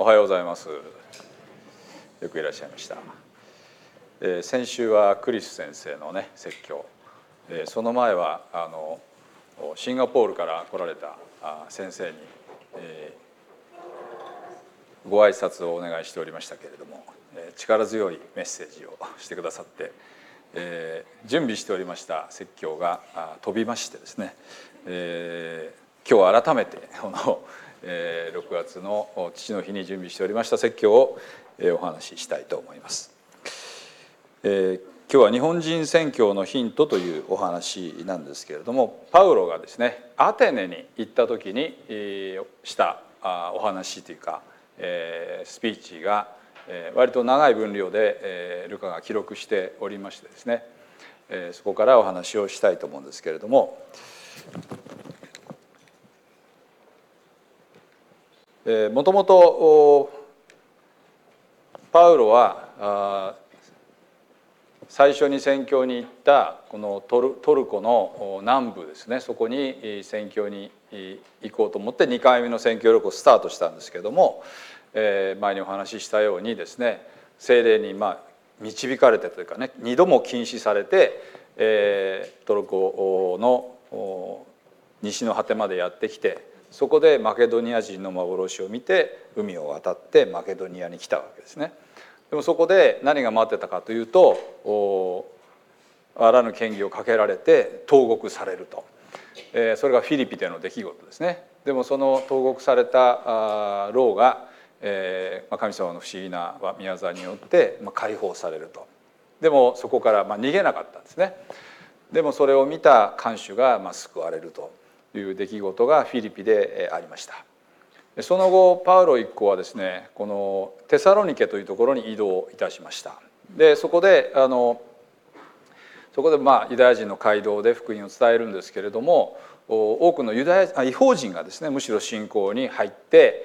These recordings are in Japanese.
はようございます。よくいらっしゃいました。先週はクリス先生のね説教、その前はシンガポールから来られた先生に、ご挨拶をお願いしておりましたけれども、力強いメッセージをしてくださって、準備しておりました説教が飛びましてですね、今日改めてこの6月の父の日に準備しておりました説教をお話ししたいと思います。今日は日本人宣教のヒントというお話なんですけれども、パウロがですねアテネに行った時にしたお話というかスピーチが割と長い分量でルカが記録しておりましてですね、そこからお話をしたいと思うんですけれども、もともとパウロは最初に宣教に行ったこのトルコの南部ですね、そこに宣教に行こうと思って2回目の宣教旅行をスタートしたんですけども、前にお話ししたようにですね、聖霊に導かれてというかね、2度も禁止されてトルコの西の果てまでやってきて、そこでマケドニア人の幻を見て海を渡ってマケドニアに来たわけですね。でもそこで何が待ってたかというと、あらぬ嫌疑をかけられて投獄されると、それがフィリピでの出来事ですね。でもその投獄された牢が神様の不思議な御業によって解放されると。でもそこから逃げなかったんですね。でもそれを見た看守が救われるという出来事がフィリピでありました。その後パウロ一行はですね、このテサロニケというところに移動いたしました。でそこでユダヤ人の街道で福音を伝えるんですけれども、多くの異邦人がですねむしろ信仰に入って、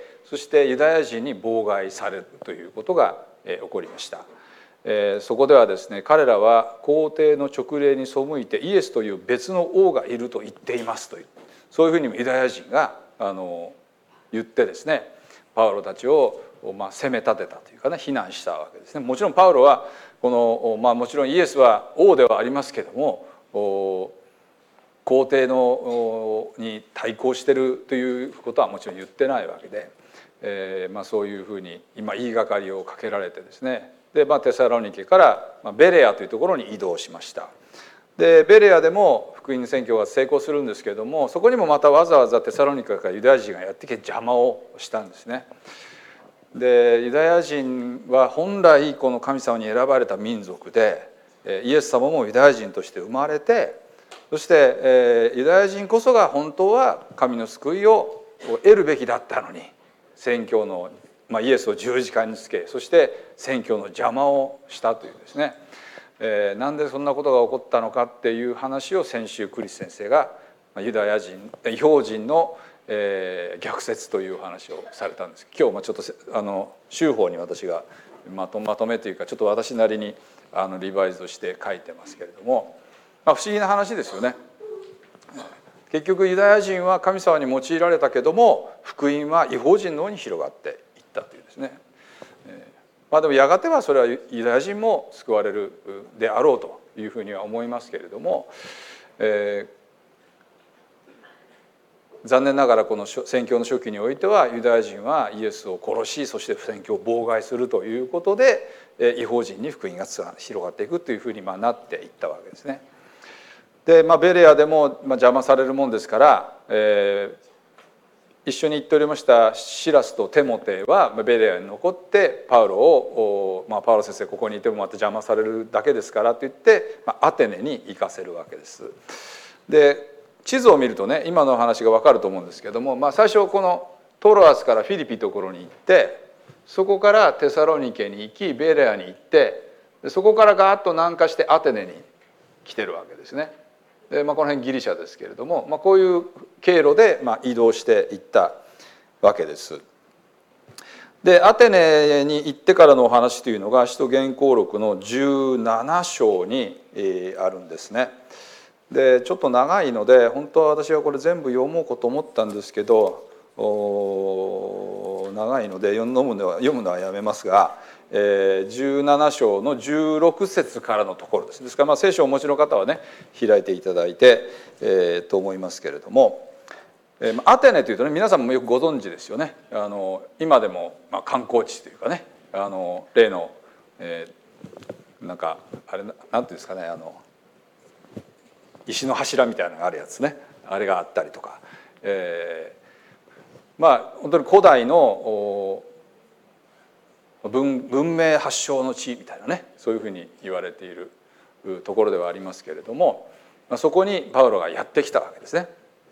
そしてユダヤ人に妨害されるということが起こりました。そこではですね、彼らは皇帝の勅令に背いてイエスという別の王がいると言っていますという、そういうふうにユダヤ人が言ってですね、パウロたちを責め立てたというかね、非難したわけですね。もちろんパウロはこのもちろんイエスは王ではありますけども、皇帝に対抗してるということはもちろん言ってないわけで、そういうふうに今言いがかりをかけられてですね、でテサロニケからベレアというところに移動しました。でベレアでも福音宣教が成功するんですけれども、そこにもまたわざわざテサロニケからユダヤ人がやってきて邪魔をしたんですね。でユダヤ人は本来この神様に選ばれた民族で、イエス様もユダヤ人として生まれて、そしてユダヤ人こそが本当は神の救いを得るべきだったのに、宣教のイエスを十字架につけ、そして宣教の邪魔をしたというですね、なんでそんなことが起こったのかっていう話を先週クリス先生がユダヤ人異邦人の逆説という話をされたんです。今日もちょっと修法に私がまとめというか、ちょっと私なりにリバイズして書いてますけれども、不思議な話ですよね。結局ユダヤ人は神様に用いられたけども、福音は異邦人の方に広がっていったというですね。でもやがてはそれはユダヤ人も救われるであろうというふうには思いますけれども、残念ながらこの宣教の初期においてはユダヤ人はイエスを殺し、そして宣教を妨害するということで異邦人に福音が広がっていくというふうになっていったわけですね。でベレアでも邪魔されるもんですから、一緒に行っておりましたシラスとテモテはベレアに残ってパウロをパウロ先生ここにいてもまた邪魔されるだけですからと言ってアテネに行かせるわけです。で地図を見るとね、今の話が分かると思うんですけども、最初このトロアスからフィリピところに行って、そこからテサロニケに行きベレアに行って、そこからガーッと南下してアテネに来てるわけですね。でこの辺ギリシャですけれども、こういう経路で移動していったわけです。でアテネに行ってからのお話というのが使徒言行録の17章にあるんですね。でちょっと長いので本当は私はこれ全部読もうかと思ったんですけど、 長いので読むのはやめますが、17章の16節からのところです。ですから聖書をお持ちの方はね開いていただいて、と思いますけれども、アテネというとね皆さんもよくご存知ですよね。今でも観光地というかね例の、なんかあれなんていうんですかね石の柱みたいなのがあるやつねあれがあったりとか、本当に古代の文明発祥の地みたいなねそういうふうに言われているところではありますけれども、そこにパウロがやってきたわけですね。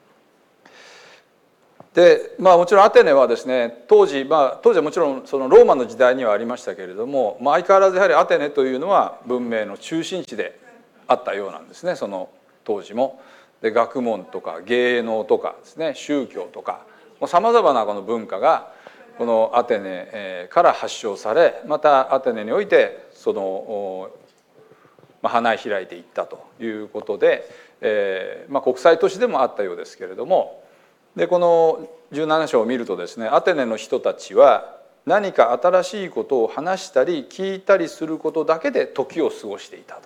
でもちろんアテネはですね当時はもちろんそのローマの時代にはありましたけれども、相変わらずやはりアテネというのは文明の中心地であったようなんですね。その当時もで学問とか芸能とかですね宗教とかさまざまなこの文化がこのアテネから発祥され、またアテネにおいてその花開いていったということで、国際都市でもあったようですけれども、でこの17章を見るとですねアテネの人たちは何か新しいことを話したり聞いたりすることだけで時を過ごしていたと。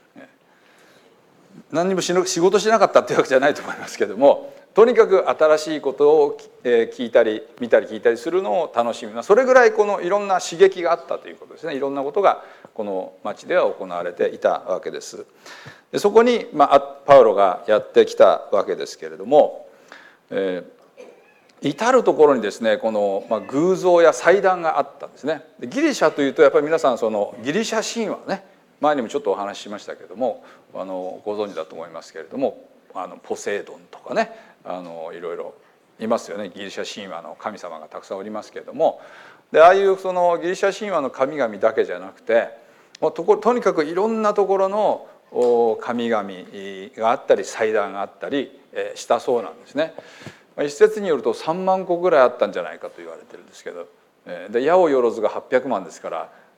何にも仕事しなかったっていうわけじゃないと思いますけども、とにかく新しいことを聞いたり見たり聞いたりするのを楽しむ、それぐらいこのいろんな刺激があったということですね。いろんなことがこの町では行われていたわけです。でそこに、パウロがやってきたわけですけれども、至る所にですねこの、偶像や祭壇があったんですね。でギリシャというとやっぱり皆さんそのギリシャ神話ね前にもちょっとお話ししましたけれどもご存知だと思いますけれどもポセイドンとかねいろいろいますよね。ギリシャ神話の神様がたくさんおりますけれども、でああいうそのギリシャ神話の神々だけじゃなくてとにかくいろんなところの神々があったり祭壇があったりしたそうなんですね。一説によると3万個ぐらいあったんじゃないかと言われてるんですけど、で八百万が800万ですから、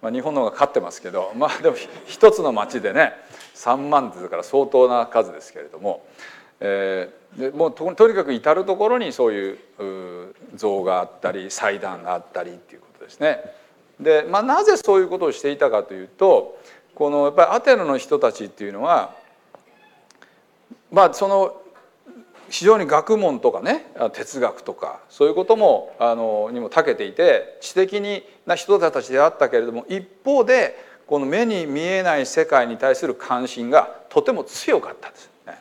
日本の方が勝ってますけど、でも一つの町でね3万ってだから相当な数ですけれども、でもうとにかく至る所にそういう像があったり祭壇があったりっていうことですね。で、なぜそういうことをしていたかというとこのやっぱりアテネの人たちっていうのはその非常に学問とかね哲学とかそういうこともにも長けていて知的な人たちであったけれども、一方でこの目に見えない世界に対する関心がとても強かったんですね。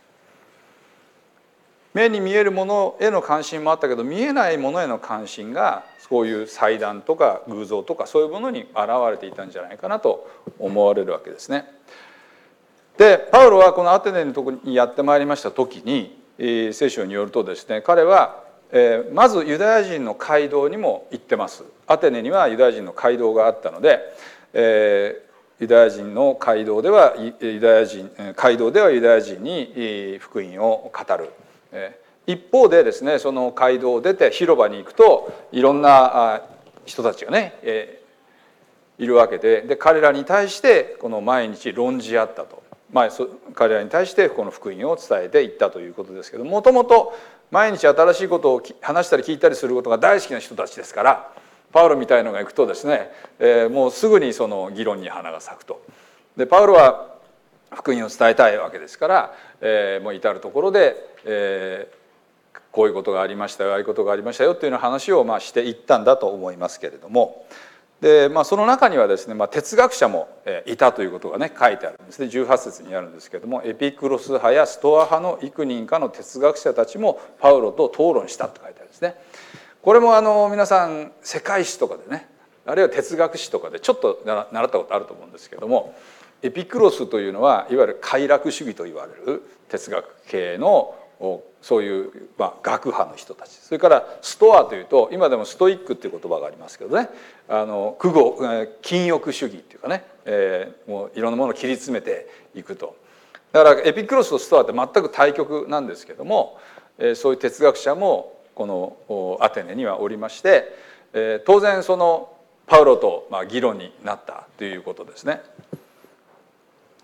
目に見えるものへの関心もあったけど見えないものへの関心がそういう祭壇とか偶像とかそういうものに現れていたんじゃないかなと思われるわけですね。でパウロはこのアテネのところにやってまいりました時に聖書によるとですね彼はまずユダヤ人の街道にも行ってます。アテネにはユダヤ人の街道があったので、ユダヤ人の街道ではユダヤ人に福音を語る。一方でですねその街道を出て広場に行くといろんな人たちがねいるわけで、彼らに対してこの毎日論じ合ったと。彼らに対してこの福音を伝えていったということですけど、もともと毎日新しいことを話したり聞いたりすることが大好きな人たちですから、パウロみたいのが行くとですね、もうすぐにその議論に花が咲くと。でパウロは福音を伝えたいわけですから、もう至る所で、こういうことがありましたよああいうことがありましたよというような話をしていったんだと思いますけれども、でその中にはですね、哲学者もいたということがね書いてあるんですね。18節にあるんですけれども、エピクロス派やストア派の幾人かの哲学者たちもパウロと討論したと書いてあるんですね。これも皆さん世界史とかでねあるいは哲学史とかでちょっと習ったことあると思うんですけども、エピクロスというのはいわゆる快楽主義と言われる哲学系のそういう学派の人たち、それからストアというと今でもストイックっていう言葉がありますけどね、禁欲主義っていうかね、もういろんなものを切り詰めていくと。だからエピクロスとストアって全く対極なんですけども、そういう哲学者もこのアテネにはおりまして、当然そのパウロと議論になったということですね。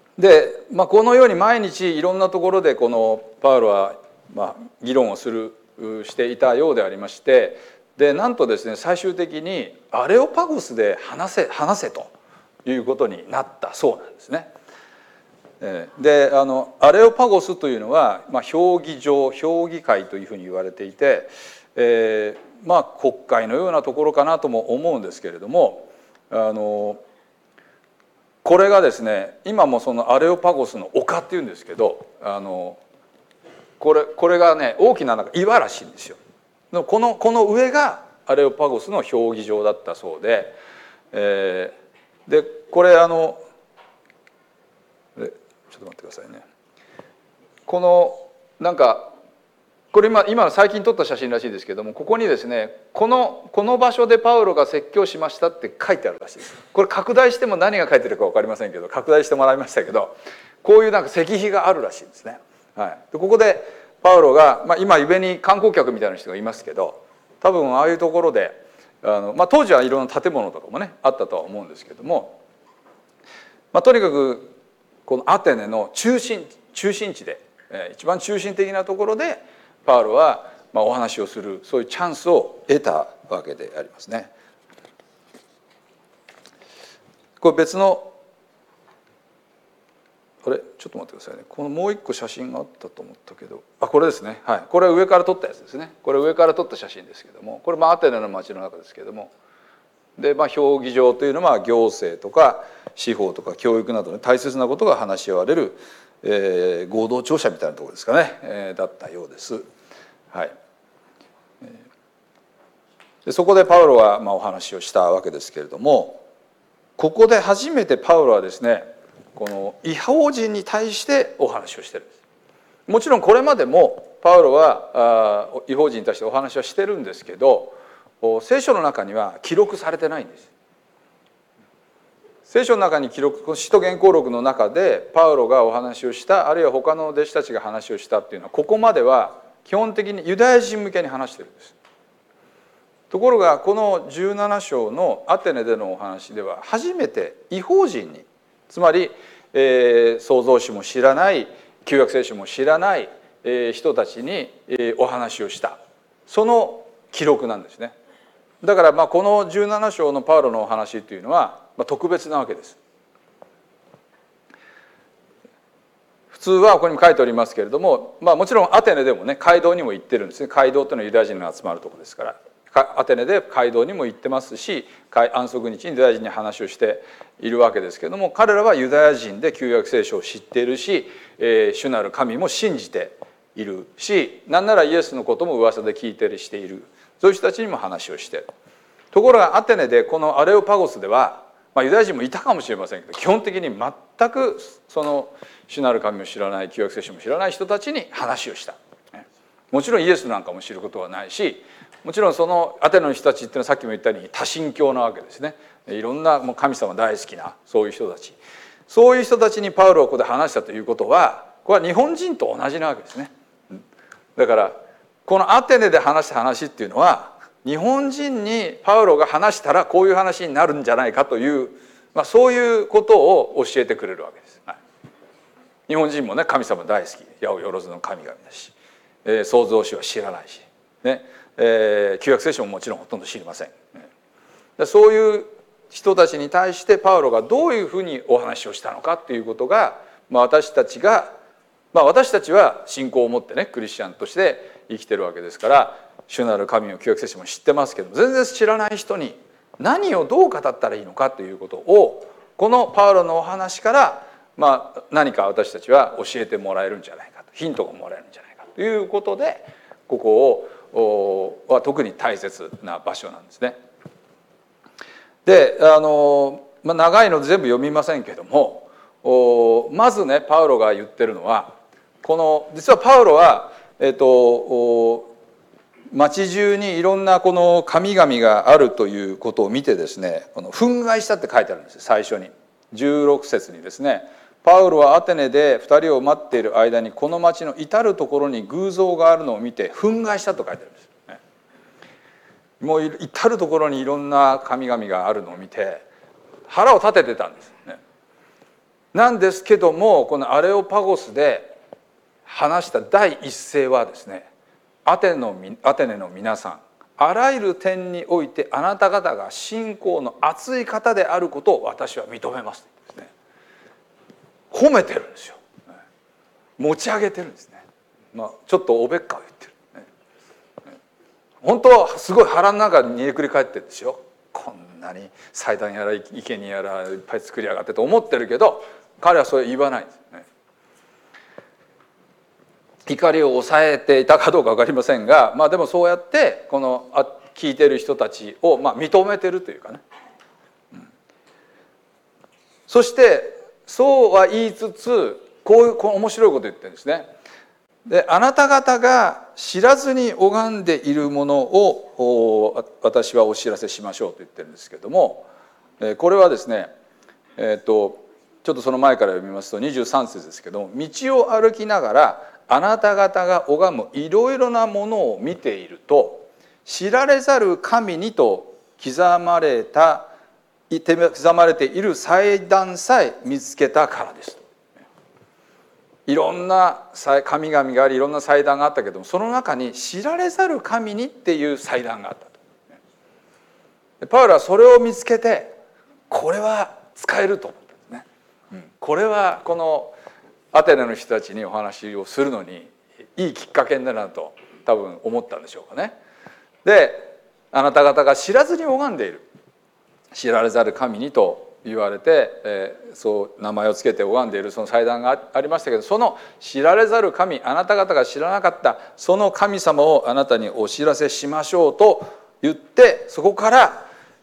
で、このように毎日いろんなところでこのパウロは議論をするしていたようでありまして、でなんとですね最終的にアレオパゴスで話せということになったそうなんですね。でアレオパゴスというのは、評議場評議会というふうに言われていて、国会のようなところかなとも思うんですけれども、これがですね今もそのアレオパゴスの丘っていうんですけど、これがね大きな岩らしいんですよ。この上がアレオパゴスの評議場だったそうで、でこれちょっと待ってくださいね。このこれ今最近撮った写真らしいですけども、ここにですねこの場所でパウロが説教しましたって書いてあるらしいです。これ拡大しても何が書いてるか分かりませんけど、拡大してもらいましたけど、こういう石碑があるらしいんですね。でここでパウロが、今上に観光客みたいな人がいますけど、多分ああいうところで当時はいろんな建物とかもねあったとは思うんですけども、とにかくこのアテネの中心地で、一番中心的なところでパウロはお話をする、そういうチャンスを得たわけでありますね。これ別のちょっと待ってくださいね。このもう一個写真があったと思ったけど、これですね。これは上から撮ったやつですね。これ上から撮った写真ですけども、これアテネの街の中ですけども、で評議場というのは行政とか司法とか教育などで大切なことが話し合われる、合同庁舎みたいなところですかね、だったようです。でそこでパウロはお話をしたわけですけれども、ここで初めてパウロはですねこの異邦人に対してお話をしてるんです。もちろんこれまでもパウロは異邦人に対してお話はしてるんですけど、聖書の中には記録されてないんです。聖書の中に使徒言行録の中でパウロがお話をした、あるいは他の弟子たちが話をしたっていうのは、ここまでは基本的にユダヤ人向けに話してるんです。ところがこの17章のアテネでのお話では初めて異邦人に、つまり、創造主も知らない、旧約聖書も知らない、人たちに、お話をした、その記録なんですね。だからこの17章のパウロのお話というのは特別なわけです。普通はここにも書いておりますけれども、もちろんアテネでもね街道にも行ってるんですね。街道というのはユダヤ人が集まるところですから、アテネで街道にも行ってますし、安息日にユダヤ人に話をしているわけですけれども、彼らはユダヤ人で旧約聖書を知っているし、主なる神も信じているし、なんならイエスのことも噂で聞いたりしている、そういう人たちにも話をしている。ところがアテネでこのアレオパゴスでは、ユダヤ人もいたかもしれませんけど、基本的に全くその主なる神を知らない、旧約聖書も知らない人たちに話をした。もちろんイエスなんかも知ることはないし、もちろんそのアテネの人たちっていうのはさっきも言ったように多神教なわけですね。いろんなもう神様大好きなそういう人たち、そういう人たちにパウロをここで話したということは、これは日本人と同じなわけですね。だからこのアテネで話した話っていうのは、日本人にパウロが話したらこういう話になるんじゃないかという、そういうことを教えてくれるわけです。日本人もね神様大好き、八百万の神々だし、創造主は知らないしね、旧約聖書ももちろんほとんど知りません。そういう人たちに対してパウロがどういうふうにお話をしたのかっていうことが、私たちは信仰を持ってねクリスチャンとして生きてるわけですから、主なる神を旧約聖書も知ってますけど、全然知らない人に何をどう語ったらいいのかということを、このパウロのお話から何か私たちは教えてもらえるんじゃないかと、ヒントがもらえるんじゃないかということで、ここは特に大切な場所なんですね。で長いので全部読みませんけども、まずねパウロが言ってるのは、実はパウロは町中にいろんなこの神々があるということを見てですね、憤慨したって書いてあるんですよ。最初に16節にですね、パウロはアテネで2人を待っている間にこの町の至る所に偶像があるのを見て憤慨したと書いてあるんです。もう至る所にいろんな神々があるのを見て腹を立ててたんですね。なんですけども、このアレオパゴスで話した第一声はですね、 アテネの皆さん、あらゆる点においてあなた方が信仰の熱い方であることを私は認めます」ですね。褒めてるんですよ。持ち上げてるんですね。ちょっとおべっかを言ってる。本当はすごい腹の中に煮えくり返ってるんですよ。こんなに祭壇やら生贄やらいっぱい作りやがってと思ってるけど、彼はそれ言わないんですね。怒りを抑えていたかどうか分かりませんが、でもそうやってこの聞いてる人たちを認めてるというかね、そしてそうは言いつつこう面白いことを言ってるんですね。で、あなた方が知らずに拝んでいるものを私はお知らせしましょうと言ってるんですけども、これはですね、ちょっとその前から読みますと23節ですけども、道を歩きながらあなた方が拝むいろいろなものを見ていると、知られざる神にと刻まれている祭壇さえ見つけたからです。いろんな神々があり、いろんな祭壇があったけども、その中に知られざる神にっていう祭壇があったと。パウロはそれを見つけて、これは使えると思ったんですね。これはこのアテネの人たちにお話をするのにいいきっかけになるなと多分思ったんでしょうかね。で、あなた方が知らずに拝んでいる、知られざる神にと言われて、そう名前をつけて拝んでいるその祭壇がありましたけど、その知られざる神、あなた方が知らなかったその神様をあなたにお知らせしましょうと言って、そこから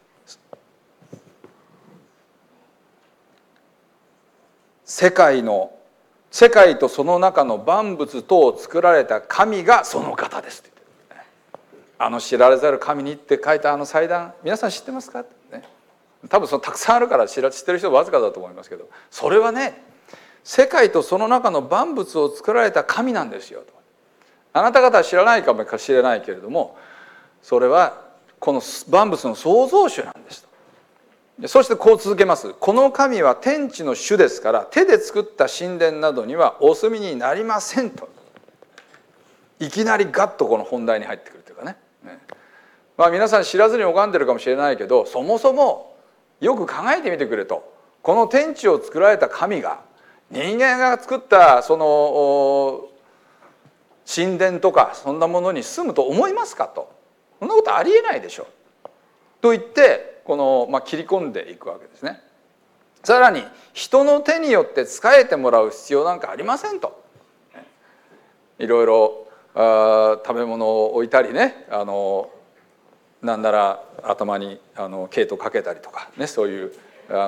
世界とその中の万物とを作られた神がその方ですって言って、あの知られざる神にって書いたあの祭壇、皆さん知ってますかってね。多分そのたくさんあるから知ってる人はわずかだと思いますけど、それはね、世界とその中の万物を作られた神なんですよと。あなた方は知らないかもしれないけれども、それはこの万物の創造主なんですと。そしてこう続けます。この神は天地の主ですから、手で作った神殿などにはお住みになりませんと。いきなりガッとこの本題に入ってくるというかね。皆さん知らずに拝んでるかもしれないけど、そもそもよく考えてみてくれと。この天地を作られた神が人間が作ったその神殿とかそんなものに住むと思いますかと。そんなことありえないでしょと言ってこの、切り込んでいくわけですね。さらに人の手によって仕えてもらう必要なんかありませんと。いろいろ食べ物を置いたりね、なんなら頭に毛糸かけたりとかね、そういう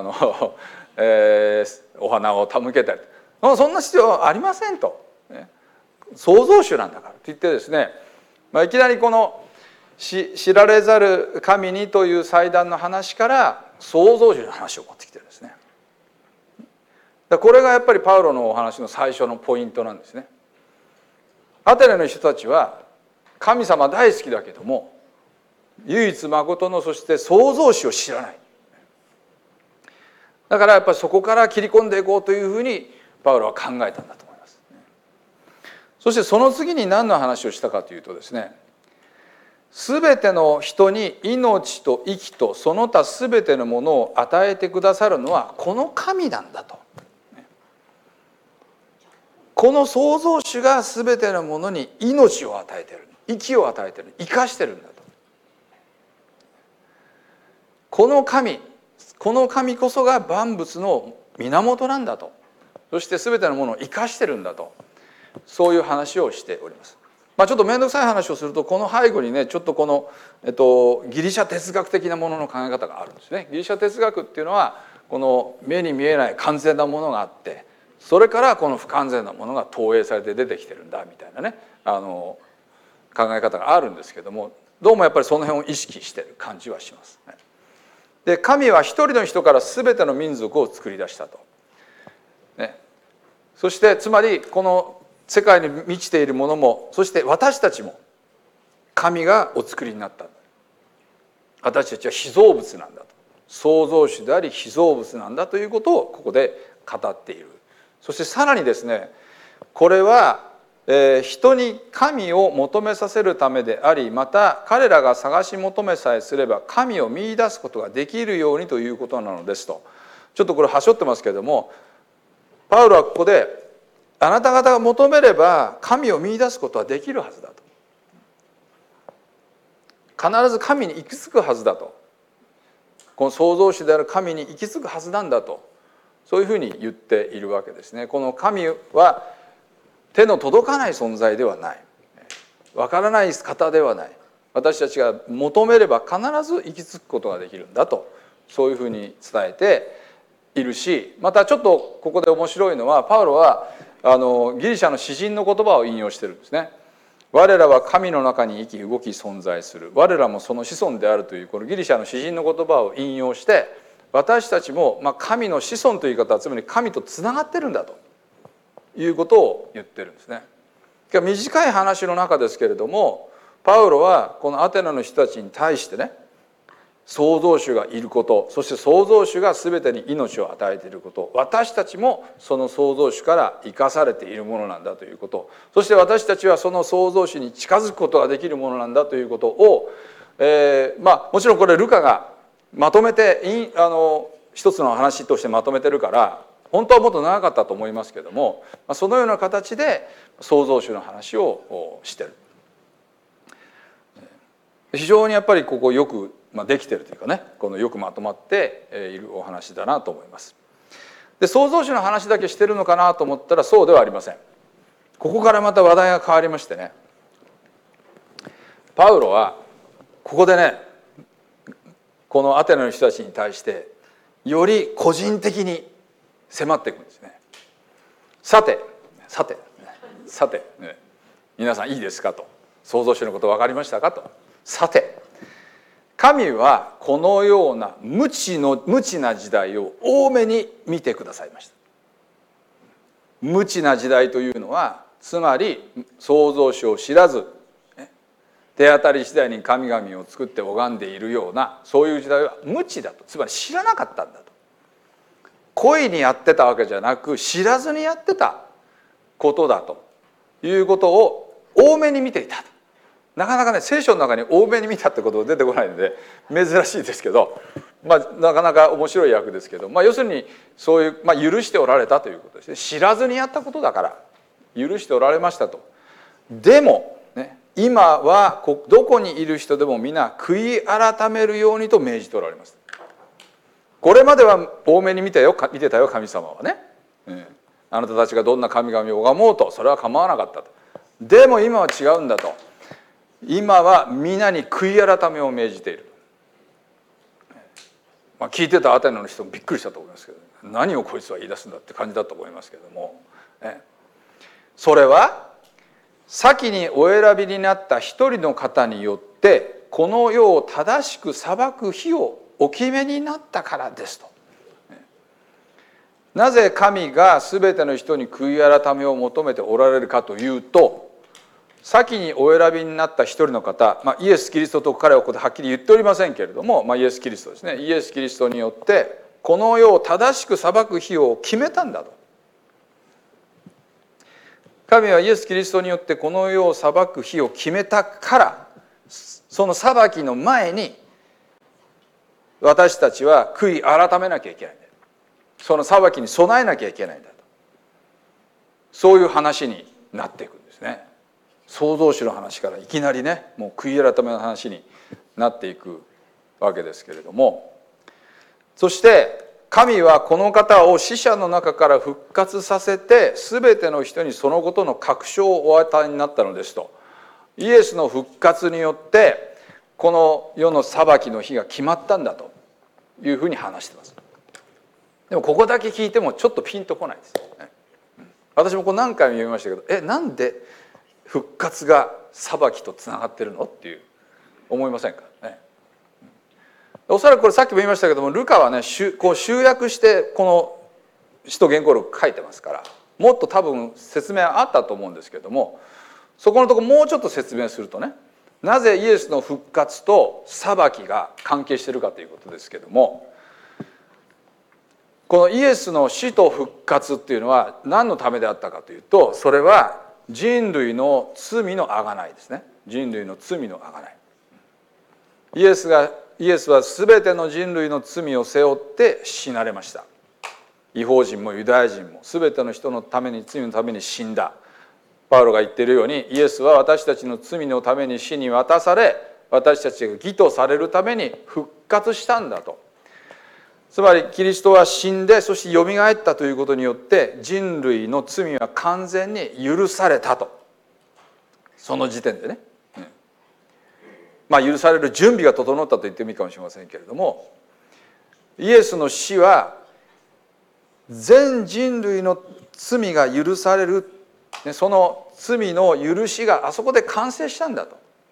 お花を手向けたり、そんな必要はありませんと、創造主なんだからと言ってですね、いきなりこの知られざる神にという祭壇の話から創造主の話を持ってきてるんですね。これがやっぱりパウロのお話の最初のポイントなんですね。アテネの人たちは神様大好きだけども、唯一誠のそして創造主を知らない。だからやっぱりそこから切り込んでいこうというふうにパウロは考えたんだと思います。そしてその次に何の話をしたかというとですね、すべての人に命と息とその他すべてのものを与えてくださるのはこの神なんだと。この創造主がすべてのものに命を与えている、息を与えている、生かしてるんだと。この神こそが万物の源なんだと。そして全てのものを生かしてるんだと、そういう話をしております。ちょっと面倒くさい話をすると、この背後にねちょっとこの、ギリシャ哲学的なものの考え方があるんですね。ギリシャ哲学っていうのはこの目に見えない完全なものがあって、それからこの不完全なものが投影されて出てきてるんだみたいなね考え方があるんですけども、どうもやっぱりその辺を意識してる感じはします。で、神は一人の人から全ての民族を作り出したと。そしてつまりこの世界に満ちているものも、そして私たちも神がお作りになった。私たちは被造物なんだと。創造主であり被造物なんだということをここで語っている。そしてさらにですね、これは人に神を求めさせるためであり、また彼らが探し求めさえすれば神を見出すことができるようにということなのですと。ちょっとこれはしょってますけれども、パウロはここであなた方が求めれば神を見出すことはできるはずだと。必ず神に行き着くはずだと。この創造主である神に行き着くはずなんだと、そういうふうに言っているわけですね。この神は手の届かない存在ではない、わからない方ではない。私たちが求めれば必ず行き着くことができるんだと、そういうふうに伝えているし、またちょっとここで面白いのは、パウロはギリシャの詩人の言葉を引用してるんですね。我らは神の中に生き動き存在する、我らもその子孫であるという、このギリシャの詩人の言葉を引用して、私たちも神の子孫という言い方は、つまり神とつながってるんだということを言ってるんですね。短い話の中ですけれども、パウロはこのアテナの人たちに対してね、創造主がいること、そして創造主が全てに命を与えていること、私たちもその創造主から生かされているものなんだということ、そして私たちはその創造主に近づくことができるものなんだということを、もちろんこれルカがまとめて一つの話としてまとめてるから、本当はもっと長かったと思いますけども、そのような形で創造主の話をしてる。非常にやっぱりここよくできてるというかね、このよくまとまっているお話だなと思います。で、創造主の話だけしてるのかなと思ったらそうではありません。ここからまた話題が変わりましてね、パウロはここでね、このアテナの人たちに対してより個人的に迫っていくんですね。さて皆さんいいですかと、創造主のこと分かりましたかと。さて、神はこのような無知な時代を多めに見てくださいました。無知な時代というのは、つまり創造主を知らず手当たり次第に神々を作って拝んでいるような、そういう時代は無知だと、つまり知らなかったんだと。故意にやってたわけじゃなく、知らずにやってたことだということを多めに見ていたと。なかなかね、聖書の中に多めに見たってことが出てこないので珍しいですけど、なかなか面白い訳ですけど、要するにそういう、許しておられたということですね。知らずにやったことだから許しておられましたと。でもね、今はどこにいる人でも皆悔い改めるようにと命じておられます。これまでは多めに見てたよ神様はね、あなたたちがどんな神々を拝もうとそれは構わなかったと。でも今は違うんだと。今は皆に悔い改めを命じている。聞いてたアテナの人もびっくりしたと思いますけど、何をこいつは言い出すんだって感じだと思いますけども、それは先にお選びになった一人の方によってこの世を正しく裁く日をお決めになったからですと。なぜ神が全ての人に悔い改めを求めておられるかというと、先にお選びになった一人の方、イエス・キリストと彼はここではっきり言っておりませんけれども、イエス・キリストですね。イエス・キリストによってこの世を正しく裁く日を決めたんだと。神はイエス・キリストによってこの世を裁く日を決めたから、その裁きの前に私たちは悔い改めなきゃいけないんだ。その裁きに備えなきゃいけないんだと。そういう話になっていくんですね。創造主の話からいきなりね、もう悔い改めの話になっていくわけですけれども、そして神はこの方を死者の中から復活させて全ての人にそのことの確証をお与えになったのですと。イエスの復活によってこの世の裁きの日が決まったんだというふうに話しています。でもここだけ聞いてもちょっとピンとこないですね。私もこう何回も読みましたけど、なんで復活が裁きとつながってるのっていう思いませんかね。おそらくこれさっきも言いましたけども、ルカはねこう集約してこの使徒原稿録書いてますから、もっと多分説明あったと思うんですけども、そこのところもうちょっと説明するとね、なぜイエスの復活と裁きが関係しているかということですけども、このイエスの死と復活っていうのは何のためであったかというと、それは人類の罪の贖いですね。人類の罪の贖い。イエスは全ての人類の罪を背負って死なれました。異邦人もユダヤ人も全ての人のために、罪のために死んだ。パウロが言っているように、イエスは私たちの罪のために死に渡され、私たちが義とされるために復活したんだと。つまりキリストは死んで、そしてよみがえったということによって人類の罪は完全に許されたと。その時点でね、許される準備が整ったと言ってもいいかもしれませんけれども、イエスの死は全人類の罪が許される、その罪の許しがあそこで完成したんだと。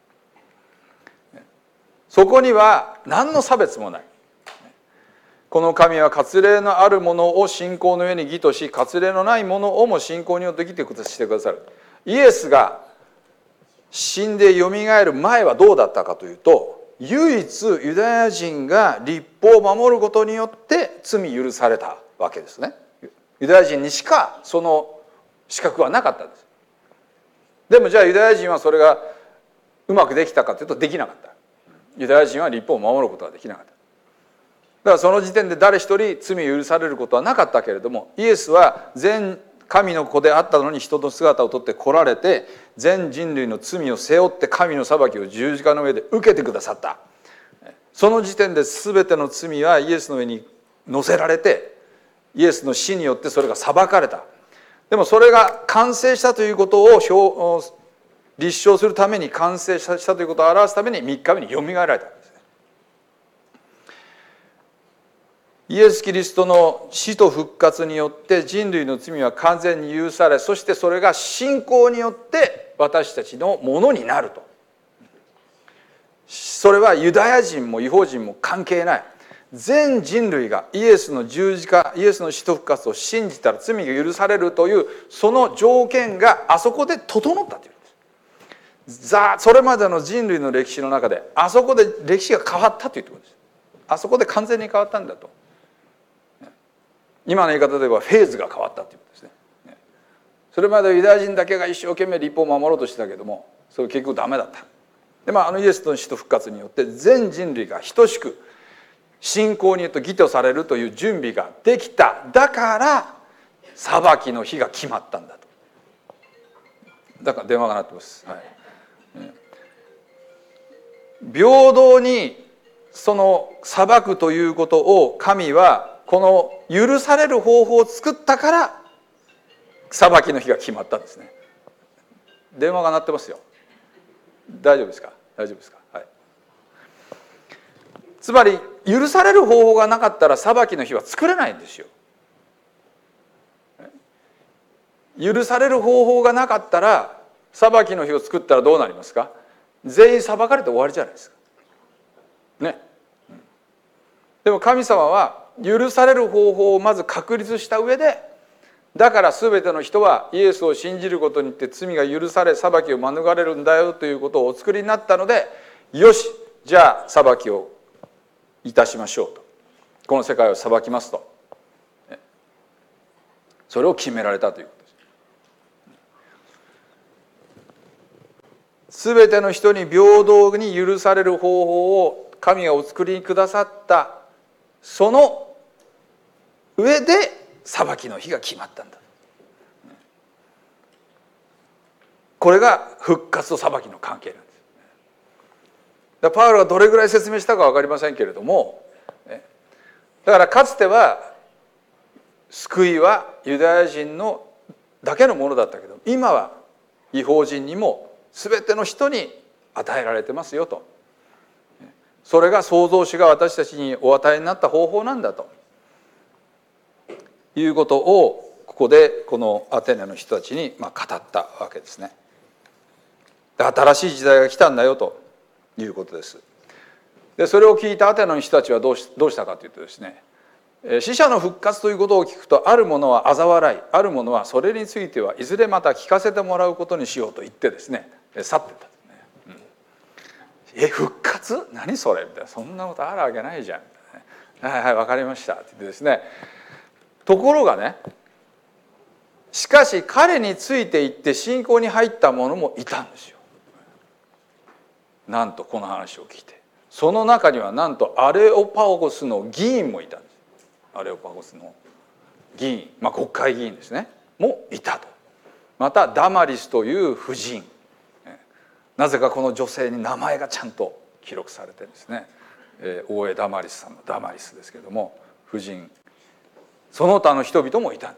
そこには何の差別もない。この神は割礼のあるものを信仰の上に義とし、割礼のないものをも信仰によって義としてくださる。イエスが死んでよみがえる前はどうだったかというと、唯一ユダヤ人が律法を守ることによって罪許されたわけですね。ユダヤ人にしかその資格はなかったんです。でもじゃあユダヤ人はそれがうまくできたかというとできなかった。ユダヤ人は律法を守ることができなかった。だからその時点で誰一人罪を許されることはなかったけれども、イエスは全神の子であったのに人の姿をとって来られて、全人類の罪を背負って神の裁きを十字架の上で受けてくださった。その時点で全ての罪はイエスの上に乗せられて、イエスの死によってそれが裁かれた。でもそれが完成したということを立証するために、完成したということを表すために3日目によみがえられた。イエス・キリストの死と復活によって人類の罪は完全に許され、そしてそれが信仰によって私たちのものになると。それはユダヤ人も異邦人も関係ない。全人類がイエスの十字架、イエスの死と復活を信じたら罪が許されるというその条件があそこで整ったというんです。それまでの人類の歴史の中であそこで歴史が変わったということです。あそこで完全に変わったんだと。今の言い方で言えばフェーズが変わったということですね。それまでユダヤ人だけが一生懸命律法を守ろうとしてたけども、それ結局ダメだった。でイエスの死と復活によって全人類が等しく信仰によって義とされるという準備ができた。だから裁きの日が決まったんだと。だから電話が鳴ってます。平等にその裁くということを神はこの許される方法を作ったから裁きの日が決まったんですね。電話が鳴ってますよ。大丈夫ですか？大丈夫ですか？はい。つまり許される方法がなかったら裁きの日は作れないんですよ。許される方法がなかったら裁きの日を作ったらどうなりますか？全員裁かれて終わりじゃないですか。ね。でも神様は許される方法をまず確立した上で、だから全ての人はイエスを信じることによって罪が許され裁きを免れるんだよということをお作りになったので、よしじゃあ裁きをいたしましょうと、この世界を裁きますと、それを決められたということです。全ての人に平等に許される方法を神がお作りにくださった、その上で裁きの日が決まったんだ。これが復活と裁きの関係なんです。だからパウロがどれぐらい説明したか分かりませんけれども、だからかつては救いはユダヤ人のだけのものだったけど、今は異邦人にも全ての人に与えられてますよと。それが創造主が私たちにお与えになった方法なんだということを、ここでこのアテネの人たちに語ったわけですね。新しい時代が来たんだよということです。でそれを聞いたアテネの人たちはどうしたかというとですね、死者の復活ということを聞くと、ある者は嘲笑い、ある者はそれについてはいずれまた聞かせてもらうことにしようと言ってですね、去ってったんですね。復活？何それみたいな、そんなことあるわけないじゃんみたいな、はいはい分かりましたって言ってですね、ところがね、 しかし彼についていって信仰に入った者もいたんですよ。なんとこの話を聞いて、その中にはなんとアレオパゴスの議員もいたんです。アレオパゴスの議員、国会議員ですね、もいたと。またダマリスという婦人、なぜかこの女性に名前がちゃんと記録されてですね、大江ダマリスさんのダマリスですけれども、婦人、その他の人々もいた。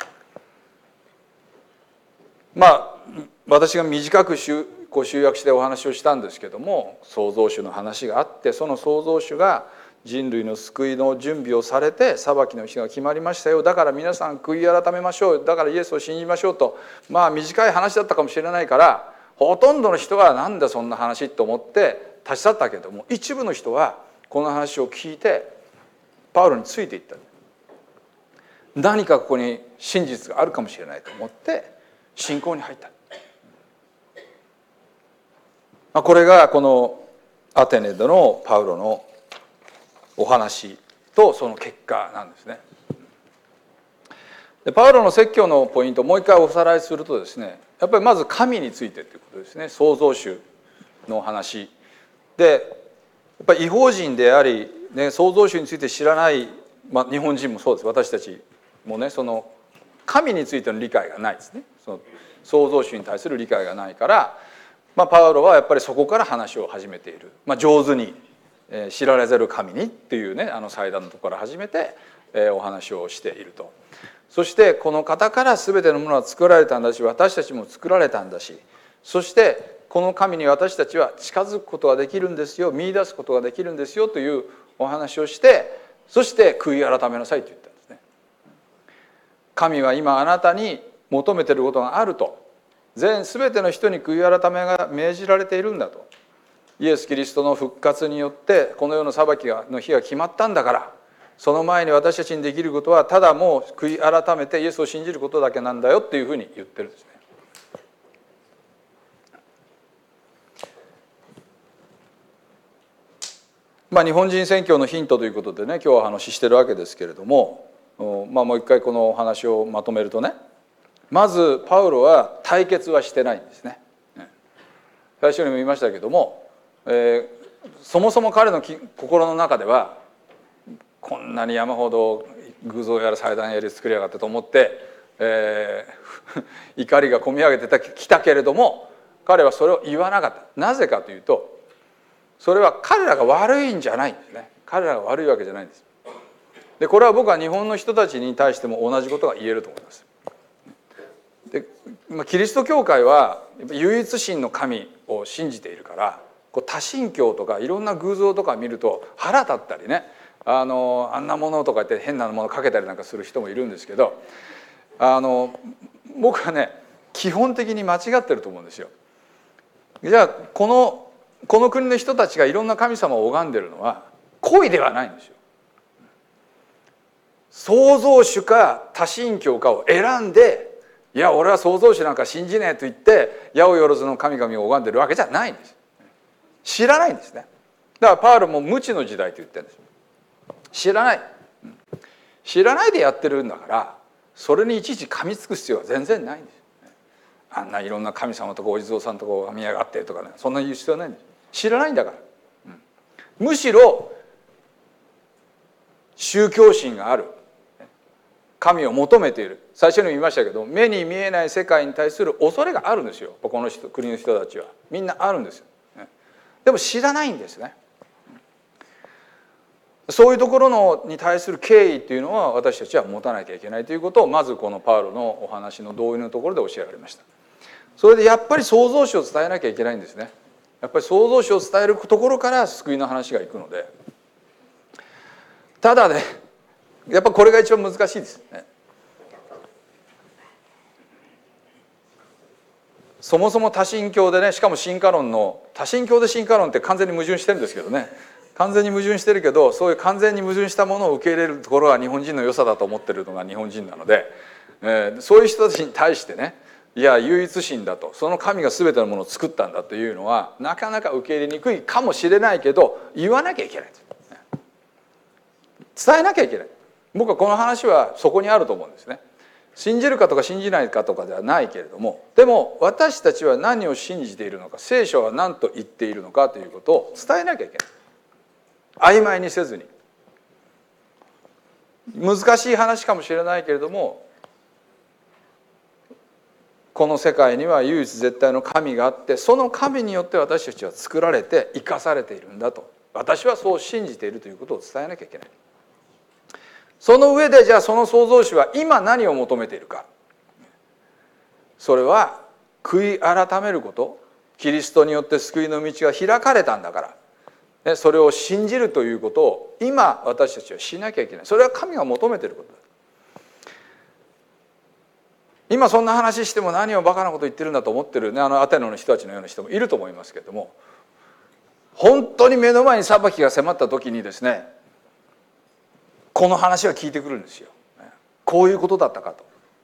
私が短く集約してお話をしたんですけども、創造主の話があって、その創造主が人類の救いの準備をされて裁きの日が決まりましたよ、だから皆さん悔い改めましょう、だからイエスを信じましょうと、短い話だったかもしれないから、ほとんどの人がなんだそんな話と思って立ち去ったけども、一部の人はこの話を聞いてパウロについていった。何かここに真実があるかもしれないと思って信仰に入った。これがこのアテネでのパウロのお話とその結果なんですね。でパウロの説教のポイントをもう一回おさらいするとですね、やっぱりまず神についてということですね。創造主の話で、やっぱり異邦人であり、創造主について知らない、日本人もそうです。私たちもね、その神についての理解がないですね。その創造主に対する理解がないから、パウロはやっぱりそこから話を始めている。上手に知られざる神にっていうね、祭壇のところから始めてお話をしていると。そしてこの方から全てのものは作られたんだし、私たちも作られたんだし、そしてこの神に私たちは近づくことができるんですよ、見出すことができるんですよというお話をして、そして悔い改めなさいと言ったんですね。神は今あなたに求めていることがあると、全ての人に悔い改めが命じられているんだと。イエス・キリストの復活によってこの世の裁きの日が決まったんだから、その前に私たちにできることはただもう悔い改めてイエスを信じることだけなんだよっていうふうに言ってるんですね。日本人宣教のヒントということでね、今日は話してるわけですけれども、もう一回このお話をまとめるとね、まずパウロは対決はしてないんですね。最初にも言いましたけども、そもそも彼の心の中ではこんなに山ほど偶像やら祭壇やら作りやがってと思って、怒りがこみ上げてきたけれども、彼はそれを言わなかった。なぜかというと、それは彼らが悪いんじゃないんですね。彼らが悪いわけじゃないんです。でこれは僕は日本の人たちに対しても同じことが言えると思います。でキリスト教会は唯一神の神を信じているから、多神教とかいろんな偶像とか見ると腹立ったりね、あんなものとか言って変なものかけたりなんかする人もいるんですけど、僕はね基本的に間違ってると思うんですよ。じゃあこの国の人たちがいろんな神様を拝んでるのは故意ではないんですよ。創造主か多神教かを選んで、いや俺は創造主なんか信じねえと言って八百万の神々を拝んでるわけじゃないんです。知らないんですね。だからパウロも無知の時代と言ってるんです。知らないでやってるんだから、それにいちいち噛みつく必要は全然ないんです。あんないろんな神様とかお地蔵さんとかを見やがってとかね、そんな言う必要はないんです。知らないんだから、むしろ宗教心がある、神を求めている。最初にも言いましたけど、目に見えない世界に対する恐れがあるんですよ。この国の人たちはみんなあるんですよ。でも知らないんですね。そういうところに対する敬意っていうのは私たちは持たなきゃいけないということを、まずこのパウロのお話の同意のところで教えられました。それでやっぱり創造主を伝えなきゃいけないんですね。やっぱり創造主を伝えるところから救いの話がいくので、ただね、やっぱこれが一番難しいですね。そもそも多神教でね、しかも進化論の多神教で進化論って完全に矛盾してるんですけどね、完全に矛盾してるけど、そういう完全に矛盾したものを受け入れるところが日本人の良さだと思ってるのが日本人なので、そういう人たちに対してね、いや唯一神だと、その神が全てのものを作ったんだというのはなかなか受け入れにくいかもしれないけど、言わなきゃいけない、伝えなきゃいけない。僕はこの話はそこにあると思うんですね。 信じるかとか信じないかとかではないけれども、でも私たちは何を信じているのか、聖書は何と言っているのかということを伝えなきゃいけない。曖昧にせずに。難しい話かもしれないけれども、この世界には唯一絶対の神があって、その神によって私たちは作られて生かされているんだと、私はそう信じているということを伝えなきゃいけない。その上で、じゃあその創造主は今何を求めているか。それは悔い改めること。キリストによって救いの道が開かれたんだから、それを信じるということを今私たちはしなきゃいけない。それは神が求めていることだ。今そんな話しても何をバカなこと言ってるんだと思ってるね、アテネの人たちのような人もいると思いますけれども、本当に目の前に裁きが迫った時にですね、この話は聞いてくるんですよ。こういうことだったかと。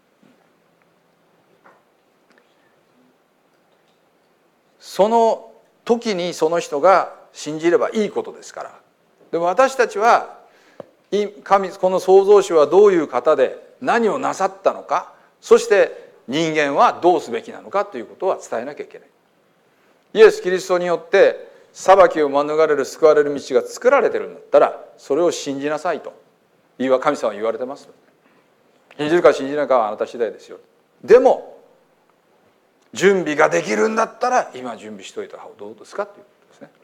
その時にその人が信じればいいことですから。でも私たちはこの創造主はどういう方で何をなさったのか、そして人間はどうすべきなのかということは伝えなきゃいけない。イエス・キリストによって裁きを免れる救われる道が作られてるんだったら、それを信じなさいと神様は言われてます。信じるか信じないかはあなた次第ですよ。でも準備ができるんだったら今準備しといた方がどうですかということですね。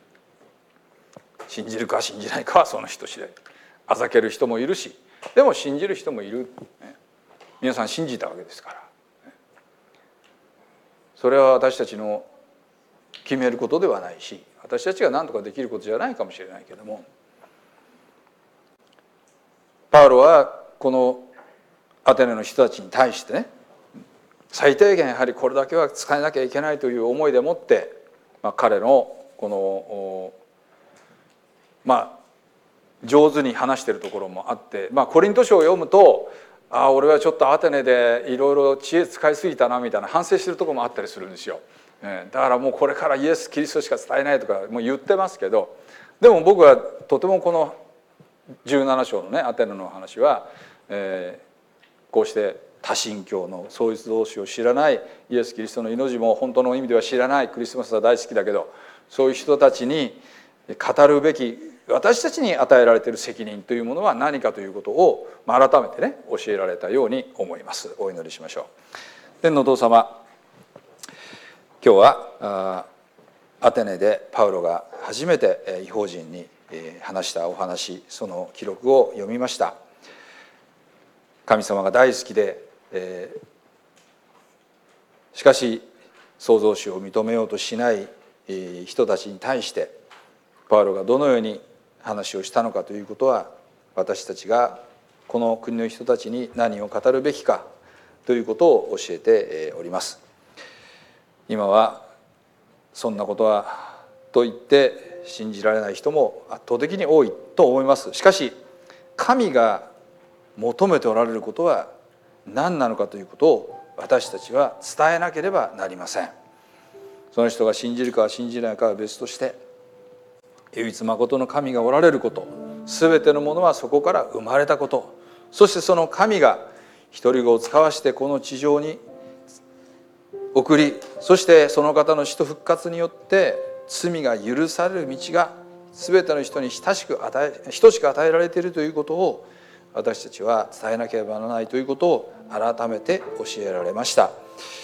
信じるか信じないかはその人次第。あざける人もいるし、でも信じる人もいる。皆さん信じたわけですから、それは私たちの決めることではないし、私たちが何とかできることじゃないかもしれないけども、パウロはこのアテネの人たちに対してね、最低限やはりこれだけは使えなきゃいけないという思いでもって、彼のこの上手に話しているところもあって、コリント書を読むと、俺はちょっとアテネでいろいろ知恵使いすぎたなみたいな反省してるところもあったりするんですよ。だからもうこれからイエス・キリストしか伝えないとかもう言ってますけど、でも僕はとてもこの17章のねアテネの話は、こうして多神教の創立同士を知らないイエス・キリストの命も本当の意味では知らない、クリスマスは大好きだけどそういう人たちに語るべき、私たちに与えられている責任というものは何かということを改めてね教えられたように思います。お祈りしましょう。天のお父様、今日はアテネでパウロが初めて異邦人に話したお話、その記録を読みました。神様が大好きで、しかし創造主を認めようとしない人たちに対してパウロがどのように話をしたのかということは、私たちがこの国の人たちに何を語るべきかということを教えております。今はそんなことはと言って信じられない人も圧倒的に多いと思います。しかし神が求めておられることは何なのかということを私たちは伝えなければなりません。その人が信じるか信じないかは別として、唯一まことの神がおられること、すべてのものはそこから生まれたこと、そしてその神が一人子を使わしてこの地上に送り、そしてその方の死と復活によって罪が許される道がすべての人に等しく与えられているということを私たちは伝えなければならないということを改めて教えられました。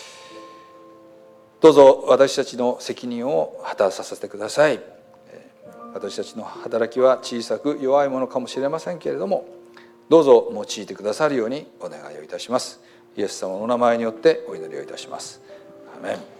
どうぞ私たちの責任を果たさせてください。私たちの働きは小さく弱いものかもしれませんけれども、どうぞ用いてくださるようにお願いをいたします。イエス様のお名前によってお祈りをいたします。アメン。